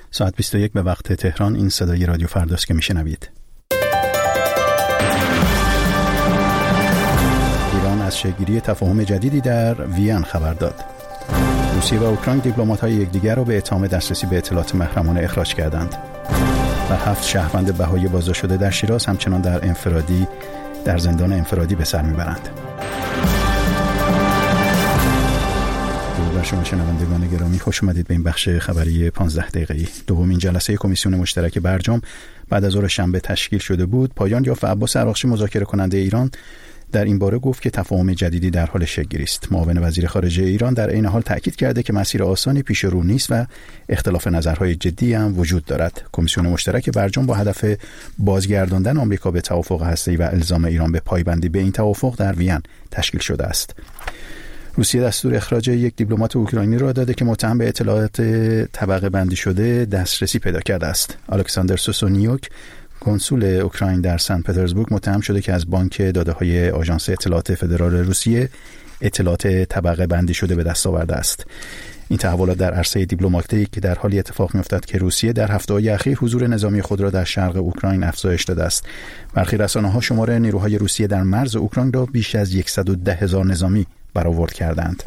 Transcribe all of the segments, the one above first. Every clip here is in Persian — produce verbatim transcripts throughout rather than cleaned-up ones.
ساعت بیست و یک به وقت تهران. این صدای رادیو فرداست که میشنوید. ایران از شکل‌گیری تفاهم جدیدی در وین خبر داد. روسیه و اوکراین دیپلمات‌های یکدیگر را به اتهام دسترسی به اطلاعات محرمانه اخراج کردند. و هفت شهروند بهایی بازداشت شده در شیراز همچنان در انفرادی در زندان انفرادی به سر میبرند. درود بر شما شنوندگان گرامی، خوش اومدید به این بخش خبری پانزده دقیقه‌ای. دومین جلسه کمیسیون مشترک برجام بعد از ظهر شنبه تشکیل شده بود. پایان یافت و عباس عراقچی مذاکره کننده ایران در این باره گفت که تفاهم جدیدی در حال شکل‌گیری است. معاون وزیر خارجه ایران در این حال تاکید کرده که مسیر آسانی پیش رو نیست و اختلاف نظرهای جدی هم وجود دارد. کمیسیون مشترک برجام با هدف بازگرداندن آمریکا به توافق هسته‌ای و الزام ایران به پایبندی به این توافق در وین تشکیل شده است. روسیه دستور اخراج یک دیپلمات اوکراینی را داده که متهم به اطلاعات طبقه بندی شده دسترسی پیدا کرده است. الکساندر سوسونیوک، کنسول اوکراین در سن پترزبورگ، متهم شده که از بانک داده‌های آژانس اطلاعات فدرال روسیه اطلاعات طبقه بندی شده به دست آورده است. این تحولات در عرصه دیپلماتیک در حالی اتفاق می‌افتد که روسیه در هفته‌های اخیر حضور نظامی خود را در شرق اوکراین افزایش داده است. برخی رسانه‌ها شمار نیروهای روسیه در مرز اوکراین را بیش از صد و ده هزار نظامی برآورد کردند.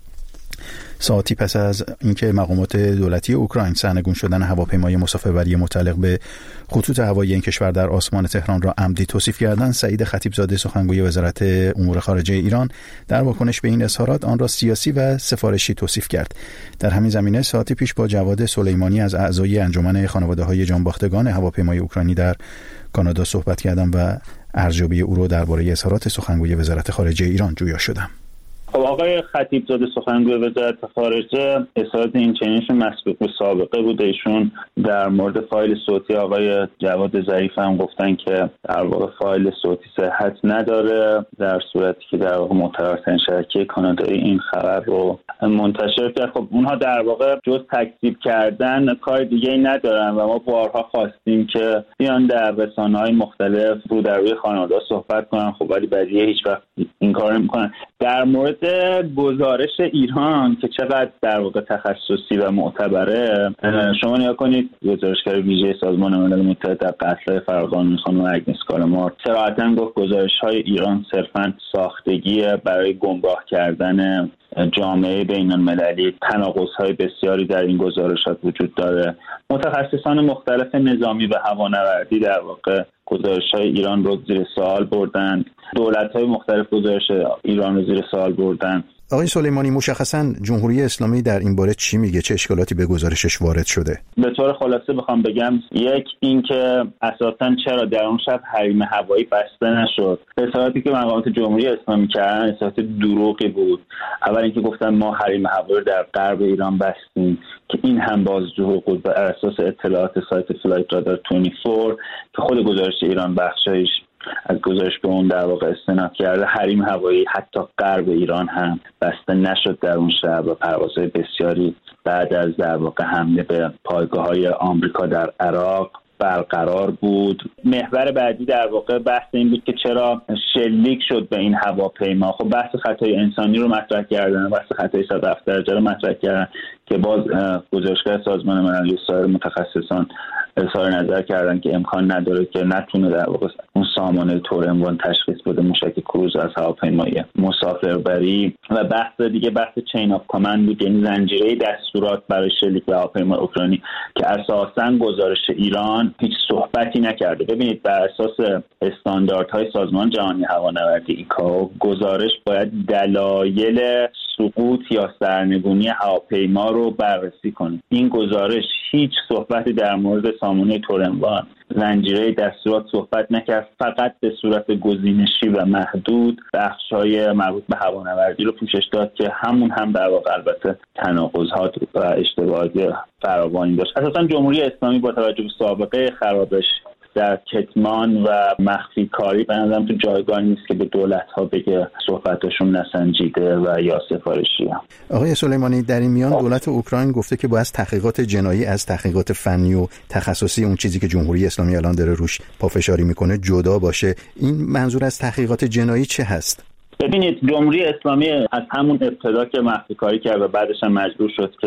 ساعتی پس از اینکه مقامات دولتی اوکراین سرنگون شدن هواپیمای مسافربری متعلق به خطوط هوایی این کشور در آسمان تهران را عمدی توصیف کردند، سعید خطیبزاده سخنگوی وزارت امور خارجه ایران در واکنش به این اظهارات آن را سیاسی و سفارشی توصیف کرد. در همین زمینه ساعتی پیش با جواد سلیمانی از اعضای انجمن خانواده‌های جانباختگان هواپیمای اوکراینی در کانادا صحبت کردم و ارزیابی او را درباره اظهارات سخنگوی وزارت خارجه ایران جویا شدم. خب آقای خطیبزاده سخنگوی وزارت خارجه اظهارات این چنینشون مسبوق به سابقه بوده. ایشون در مورد فایل صوتی آقای جواد ظریف هم گفتن که در واقع فایل صوتی صحت نداره، در صورتی که در واقع معتبرترین شبکه کانادایی این خبر رو منتشر کرد. خب اونها در واقع جز تکذیب کردن کار دیگه ای ندارن و ما بارها خواستیم که بیان در رسانه‌های مختلف رو در روی خانواده صحبت کنن، خب ولی بعضی هیچ وقت این کار نمی‌کنن. در مورد گزارش ایران که چقدر در واقع تخصصی و معتبره، شما نگاه کنید گزارشگر ویژه سازمان ملل متحد در قتل فراقانونی خانم اگنس کارامار صراحتاً گفت گزارش‌های ایران صرفاً ساختگی برای گمراه کردن جامعه بین‌المللی. تناقض‌های بسیاری در این گزارشات وجود داره. متخصصان مختلف نظامی و هوانوردی در واقع گزارش‌های ایران رو زیر سوال بردن. دولت‌های مختلف گزارش ایران رو زیر سوال بردن. آقای سلیمانی، مشخصاً جمهوری اسلامی در این باره چی میگه؟ چه اشکالاتی به گزارشش وارد شده؟ به طور خلاصه بخوام بگم، یک اینکه اساساً چرا در اون شب حریم هوایی بسته نشد. اظهاراتی که مقامات جمهوری اسلامی کردن اظهارات دروغی بود. اول اینکه گفتن ما حریم هوایی رو در غرب ایران بستیم که این هم باز دروغ بود بر اساس اطلاعات سایت فلایت رادار بیست و چهار که خود گزارش ایران بخشایش از گزارش به اون در واقع استناد کرده. حریم هوایی حتی غرب ایران هم بسته نشد در اون شب و پروازهای بسیاری بعد از در واقع حمله به پایگاه‌های آمریکا در عراق برقرار بود. محور بعدی در واقع بحث این بود که چرا شلیک شد به این هواپیما. خب بحث خطای انسانی رو مطرح کردن، بحث خطای صد و هفت درجه رو مطرح کردن که باز گزارشگر سازمان ملل و سایر متخصصان اظهار نظر کردن که امکان نداره که نتونه در واقع اون سامانه تورنوان تشخیص بده موشک کروز از هواپیمای مسافربری. و بحث دیگه بحث چین آف کامند بود، یعنی زنجیره دستورات برای شلیک به هواپیمای اوکراینی که اساساً گزارش ایران هیچ صحبتی نکرده. ببینید بر اساس استانداردهای سازمان جهانی هوانوردی ایکائو گزارش باید دلایل سقوط یا سرنگونی هواپیما رو بررسی کنه. این گزارش هیچ صحبتی در مورد سامانه تورنوان، زنجیره دستورات صحبت نکرد، فقط به صورت گزینشی و محدود بخش‌های مربوط به هوانوردی رو پوشش داد که همون هم در واقع البته تناقضات و اشتباهات فراوانی داشت. اساساً جمهوری اسلامی با توجه به سابقه خرابش در کتمان و مخفی کاری به نظرم تو جایگاهی نیست که به دولت‌ها بگه صحبتاشون نسنجیده و یا سفارشی. آقای سلیمانی، در این میان دولت اوکراین گفته که باید تحقیقات جنایی از تحقیقات فنی و تخصصی، اون چیزی که جمهوری اسلامی الان داره روش پافشاری میکنه، جدا باشه. این منظور از تحقیقات جنایی چه هست؟ ببینید جمهوری اسلامی از همون ابتدا که مخفی کاری کرد و بعدش هم مجبور شد که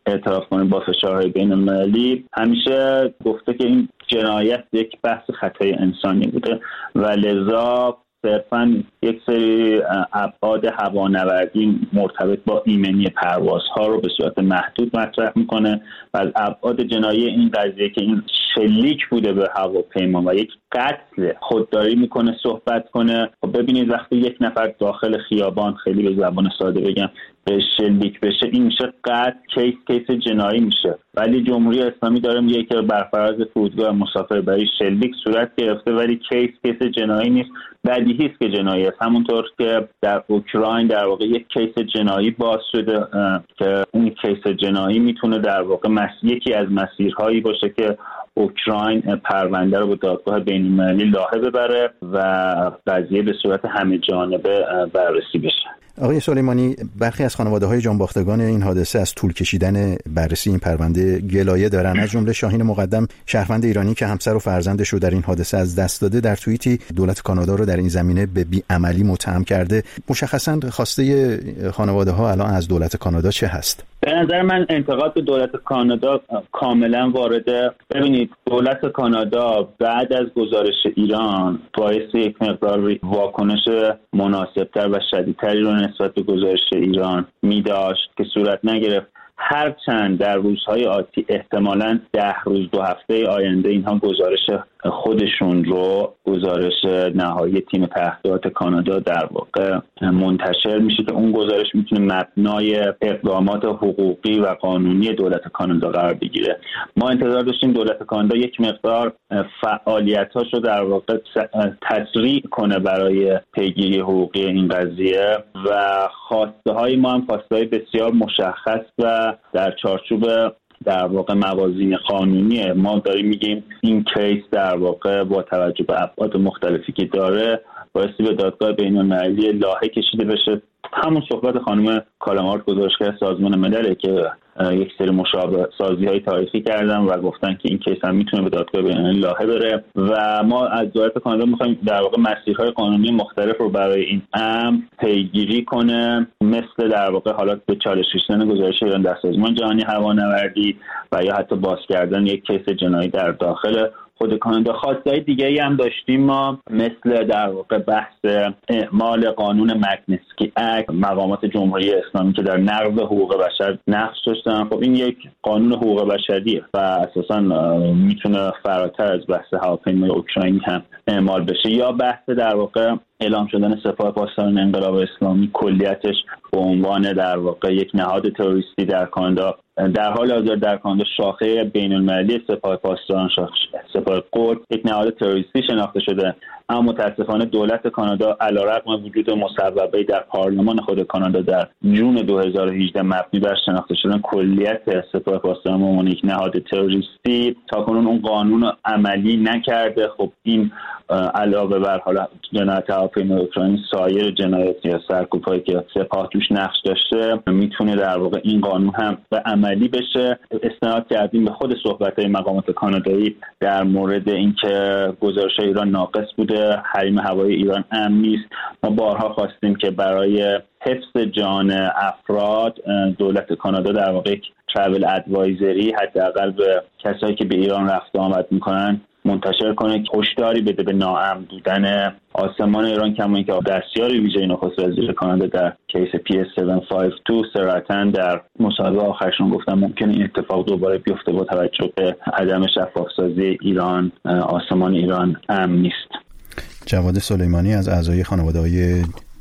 اعتراف کنه با فشارهای بین‌المللی، همیشه گفته که این جنایت یک بحث خطای انسانی بوده و لذا صرفاً یک سری ابعاد هوانوردی مرتبط با ایمنی پروازها رو به صورت محدود مطرح میکنه و از ابعاد جنایی این قضیه که این شلیک بوده به هواپیما و یک قتل خودداری میکنه صحبت کنه. ببینید وقتی یک نفر داخل خیابان، خیلی به زبان ساده بگم، به شلیک بشه، این میشه قتل، کیس کیس جنایی میشه. ولی جمهوری اسلامی داره میگه که بر فراز فرودگاه مسافربری شلیک صورت گرفته ولی کیس کیس جنایی نیست. بدیهی است که جنایی است، همونطور که در اوکراین در واقع یک کیس جنایی باز شده که اون کیس جنایی میتونه در واقع مس... یکی از مسیرهایی باشه که اوکراین پرونده رو به دادگاه بین‌المللی لاهه ببره و قضیه به صورت همه جانبه بررسی بشه. آقای سلیمانی، برخی از خانواده‌های جانباختگان این حادثه از طول کشیدن بررسی این پرونده گلایه دارن. از جمله شاهین مقدم، شهروند ایرانی که همسر و فرزندش رو در این حادثه از دست داده، در توییتی دولت کانادا رو در این زمینه به بی‌عملی متهم کرده. مشخصاً خواسته خانواده‌ها الان از دولت کانادا چه هست؟ به نظر من انتقاد به دولت کانادا کاملا وارده. ببینید دولت کانادا بعد از گزارش ایران باعث یک مقدار واکنش مناسبتر و شدیدتری رو نسبت به گزارش ایران می داشت که صورت نگرفت. هرچند در روزهای آتی احتمالاً ده روز دو هفته آینده اینها گزارش خودشون رو، گزارش نهایی تیم تحقیقات کانادا در واقع منتشر میشه که اون گزارش میتونه مبنای اقدامات حقوقی و قانونی دولت کانادا قرار بگیره. ما انتظار داشتیم دولت کانادا یک مقدار فعالیتاش رو در واقع تسریع کنه برای پیگیری حقوقی این قضیه و خواسته های ما هم خواسته های بسیار مشخص و در چارچوب در واقع موازین قانونیه. ما داریم میگیم این کیس در واقع با توجه به ابعاد مختلفی که داره بایستی به دادگاه بین‌المللی لاهه کشیده بشه. همون صحبت خانم کالامارت گزارشگر سازمان ملل که یک سری مشابه سازی های تاریخی کردن و گفتن که این کیس هم میتونه به دادگاه بین‌المللی لاهه بره و ما از دولت کانادا میخوایم در واقع مسیرهای قانونی مختلف رو برای این امر پیگیری کنه، مثل در واقع حالا به چالش کشیدن گزارش ایران در سازمان جهانی هوانوردی و یا حتی باز کردن یک کیس جنایی در داخل خود کانادا. خواستهای دیگه‌ای هم داشتیم ما، مثل در واقع بحث اعمال قانون مگنیتسکی اکت، مقامات جمهوری اسلامی که در نقض حقوق بشر نقش داشتن. خب این یک قانون حقوق بشریه و اساساً میتونه فراتر از بحث هواپیمای اوکراینی هم اعمال بشه. یا بحث در واقع اعلام شدن سپاه پاسداران انقلاب اسلامی کلیتش به عنوان در واقع یک نهاد تروریستی در کانادا. در حال حاضر در کانادا شاخه بین‌المللی سپاه پاسداران، سپاه قدس، یک نهاد تروریستی شناخته شده. اما متاسفانه دولت کانادا علیرغم وجود مصوبه‌ای در پارلمان خود کانادا در جون دو هزار و هجده مبنی بر شناخته شدن کلیت سپاه پاسداران به عنوان یک نهاد تروریستی تاکنون اون قانون عملی نکرده. خب این علاوه بر حالا جنایت هواپیمای اوکراینی سایر جنایات یا سرکوب‌هایی که سپاه توش نقش داشته میتونه در واقع این قانون هم به عملی بشه. استناد کردیم به خود صحبت‌های مقامات کانادایی در مورد اینکه گزارش ایران ناقص بوده، حریم هوایی ایران امن نیست. ما بارها خواستیم که برای حفظ جان افراد دولت کانادا در واقع ترافل ادوایزری حداقل به کسایی که به ایران رفت آمد میکنن منتشر کنه که هشداری بده به ناامن بودن آسمان ایران، کما اینکه دستیار ویژه نخست وزیر کانادا در کیس پی اس هفت پنج دو صراحتاً در مصاحبه آخرشون گفتن ممکنه این اتفاق دوباره بیفته با توجه به عدم شفافسازی ایران، آسمان ایران امن نیست. جواد سلیمانی از اعضای خانواده‌های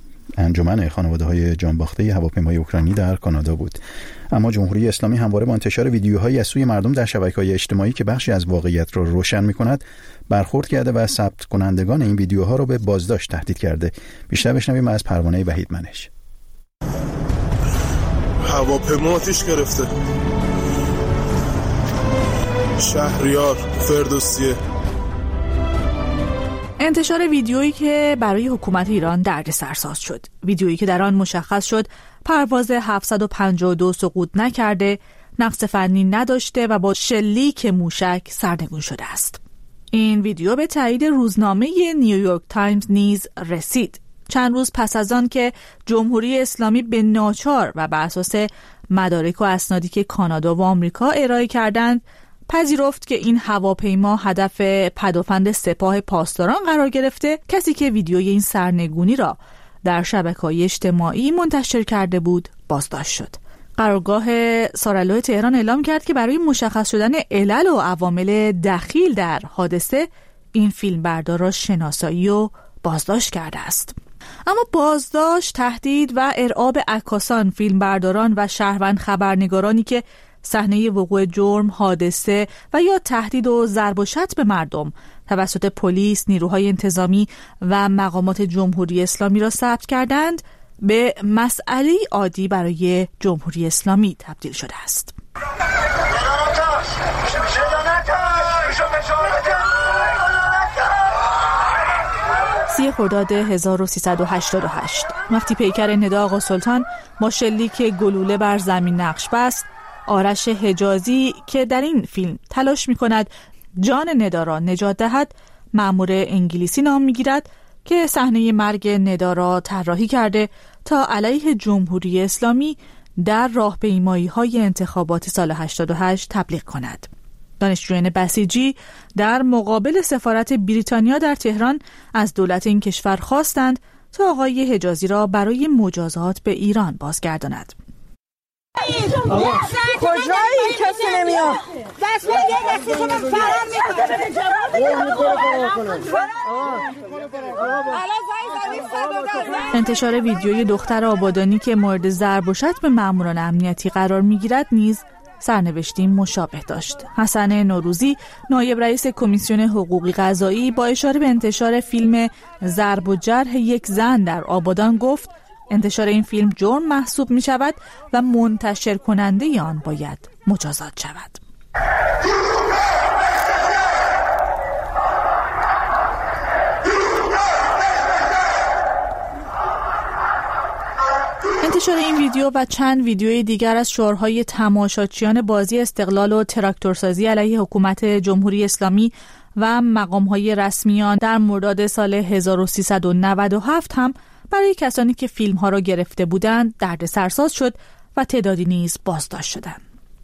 انجمن خانواده‌های جانباخته هواپیمای اوکراینی در کانادا بود. اما جمهوری اسلامی همواره با انتشار ویدیوهایی از سوی مردم در شبکه‌های اجتماعی که بخشی از واقعیت را رو روشن می‌کند برخورد کرده و ثبت کنندگان این ویدیوها را به بازداشت تهدید کرده. بیشتر بشنویم از پروانه وحید منش. هواپیما آتش گرفته. شهریار فردوسیه. انتشار ویدیویی که برای حکومت ایران دردسرساز شد. ویدیویی که در آن مشخص شد پرواز هفتصد و پنجاه و دو سقوط نکرده، نقص فنی نداشته و با شلیک موشک سرنگون شده است. این ویدیو به تایید روزنامه نیویورک تایمز نیز رسید. چند روز پس از آن که جمهوری اسلامی به ناچار و بر اساس مدارک و اسنادی که کانادا و آمریکا ارائه کردند پذیرفت که این هواپیما هدف پدافند سپاه پاسداران قرار گرفته. کسی که ویدیوی این سرنگونی را در شبکه‌های اجتماعی منتشر کرده بود بازداشت شد. قرارگاه سارالو تهران اعلام کرد که برای مشخص شدن علل و عوامل دخیل در حادثه این فیلمبردار را شناسایی و بازداشت کرده است. اما بازداشت، تهدید و ارعاب عکاسان، فیلمبرداران و شهروند خبرنگارانی که صحنه وقوع جرم، حادثه و یا تهدید و ضرب و شتم به مردم توسط پلیس، نیروهای انتظامی و مقامات جمهوری اسلامی را ثبت کردند به مسئله عادی برای جمهوری اسلامی تبدیل شده است. سی خرداد هزار و سیصد و هشتاد و هشت وقتی پیکر ندا آقا سلطان با شلیک گلوله بر زمین نقش بست، آرش حجازی که در این فیلم تلاش می کند جان ندا را نجات دهد، مأمور انگلیسی نام می گیرد که صحنه مرگ ندا را طراحی کرده تا علیه جمهوری اسلامی در راهپیمایی‌های انتخابات سال هشتاد و هشت تبلیغ کند. دانشجویان بسیجی در مقابل سفارت بریتانیا در تهران از دولت این کشور خواستند تا آقای حجازی را برای مجازات به ایران بازگرداند. کجایی؟ کسی نمیاد. دست بگیر دستی شما فرار میکنه. انتشار ویدیوی دختر آبادانی که مورد ضرب و شتم به ماموران امنیتی قرار میگیرد نیز سرنوشتی مشابه داشت. حسن نوروزی، نایب رئیس کمیسیون حقوقی قضایی، با اشاره به انتشار فیلم ضرب و جرح یک زن در آبادان گفت انتشار این فیلم جرم محسوب می شود و منتشر کننده آن باید مجازات شود. انتشار این ویدیو و چند ویدیوی دیگر از شعارهای تماشاچیان بازی استقلال و تراکتورسازی علیه حکومت جمهوری اسلامی و مقامهای رسمیان در مرداد سال هزار و سیصد و نود و هفت هم برای کسانی که فیلم ها را گرفته بودند دردسرساز شد و تعدادی نیز بازداشت شدند.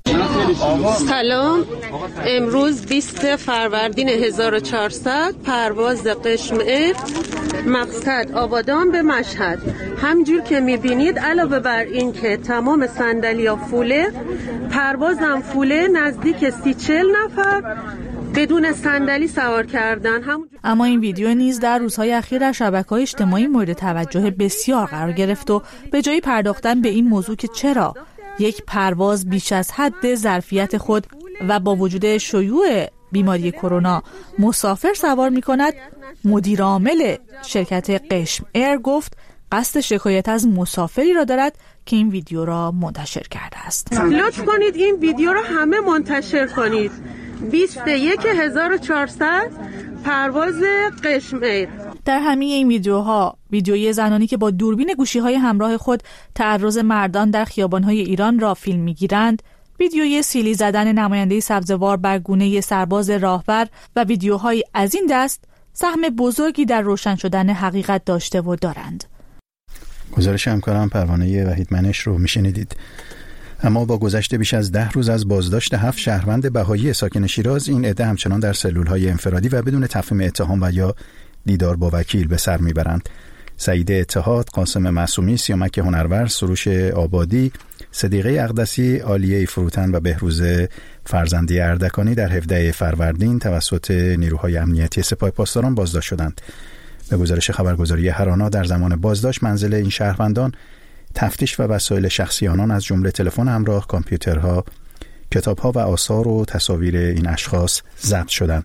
سلام، امروز بیست فروردین هزار و چهارصد، پرواز قشمیر، مقصد آبادان به مشهد. همجور که میبینید علاوه بر این که تمام صندلی‌ها فوله، پروازم فوله، نزدیک سی چل نفر بدون صندلی سوار کردن. هم... اما این ویدیو نیز در روزهای اخیر در شبکه‌های اجتماعی مورد توجه بسیار قرار گرفت و به جای پرداختن به این موضوع که چرا یک پرواز بیش از حد ظرفیت خود و با وجود شیوع بیماری کرونا مسافر سوار می‌کند، مدیر عامل شرکت قشم ایر گفت قصد شکایت از مسافری را دارد که این ویدیو را منتشر کرده است. لطف کنید این ویدیو را همه منتشر کنید. بیست و یک هزار و چهارصد، پرواز قشم ایر. در همه این ویدیوها، ویدیوی زنانی که با دوربین گوشی‌های همراه خود تعرض مردان در خیابان‌های ایران را فیلم می‌گیرند، ویدیوی سیلی زدن نماینده سبزوار بر گونه سرباز راهبر و ویدیوهای از این دست سهم بزرگی در روشن شدن حقیقت داشته و دارند. گزارش همکارم پروانه وحید منش رو میشنیدید. اما با گذشت بیش از ده روز از بازداشت هفت شهروند بهایی ساکن شیراز، این عده همچنان در سلول‌های انفرادی و بدون تفهیم اتهام و یا دیدار با وکیل به سر میبرند. سعید اتحاد، قاسم معصومی، سیامک هنرور، سروش آبادی، صدیقه اقدسی، عالیه فروتن و بهروز فرزندی اردکانی در هفدهم فروردین توسط نیروهای امنیتی سپاه پاسداران بازداشت شدند. به گزارش خبرگزاری هرانا، در زمان بازداشت منزل این شهروندان تفتیش و وسایل شخصی آنان از جمله تلفن همراه، کامپیوترها، کتابها و آثار و تصاویر این اشخاص ضبط شدند.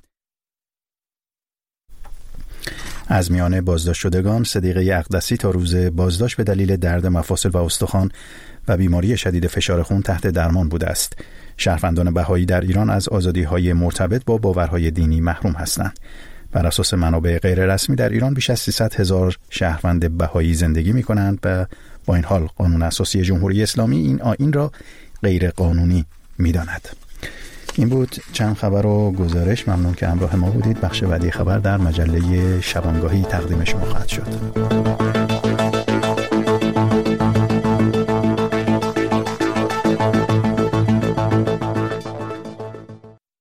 از میان بازداشت شدگان، صدیقه اقدسی تا روز بازداشت به دلیل درد مفاصل و استخوان و بیماری شدید فشار خون تحت درمان بوده است. شهروندان بهایی در ایران از آزادی‌های مرتبط با باورهای دینی محروم هستند. بر اساس منابع غیر رسمی در ایران بیش از سیصد هزار شهروند بهایی زندگی می‌کنند و با این حال قانون اساسی جمهوری اسلامی این آیین را غیر قانونی می‌داند. این بود چند خبر و گزارش. ممنون که همراه ما بودید. بخش بعدی خبر در مجله شبانگاهی تقدیم شما خواهد شد.